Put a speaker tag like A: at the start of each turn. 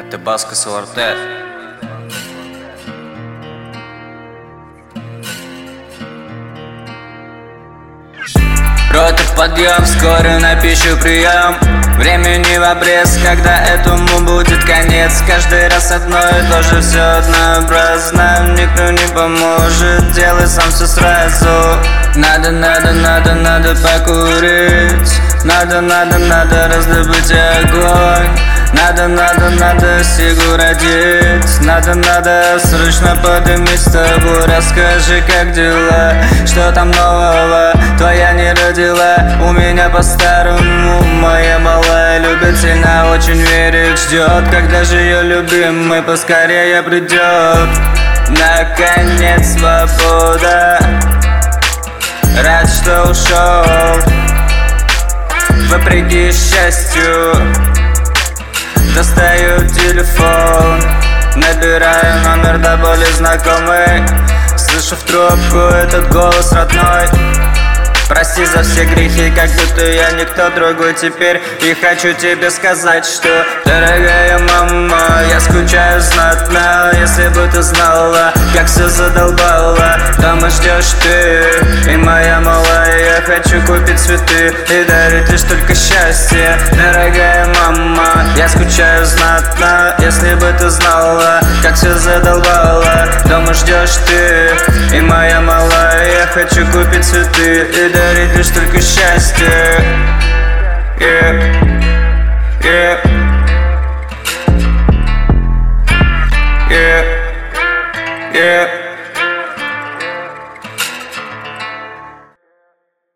A: Табаско Саварте. Рота подъем, скоро на пищу прием. Времени в обрез, когда этому будет конец. Каждый раз одно и то же, все однообразно. Никто не поможет, делай сам все сразу. Надо покурить. Надо раздобыть огонь. Надо сигу родить. Надо срочно подымить с тобой. Расскажи, как дела, что там нового? Твоя не родила, у меня по-старому. Моя малая любит сильно, очень верит, ждет, когда же ее любимый поскорее придет. Наконец свобода, рад, что ушел вопреки счастью. Достаю телефон, набираю номер до боли знакомый. Слышу в трубку этот голос родной. Прости за все грехи, как будто я никто другой теперь. И хочу тебе сказать, что, дорогая мама, я скучаю знатно. Если бы ты знала, как все задолбало. Дома ждешь ты и моя малая. Я хочу купить цветы и дарить лишь только счастье. Дорогая мама, я скучаю знатно. Если бы ты знала, как все задолбало. Дома ждешь ты и моя малая. Я хочу купить цветы и дарить лишь только счастье. Yeah.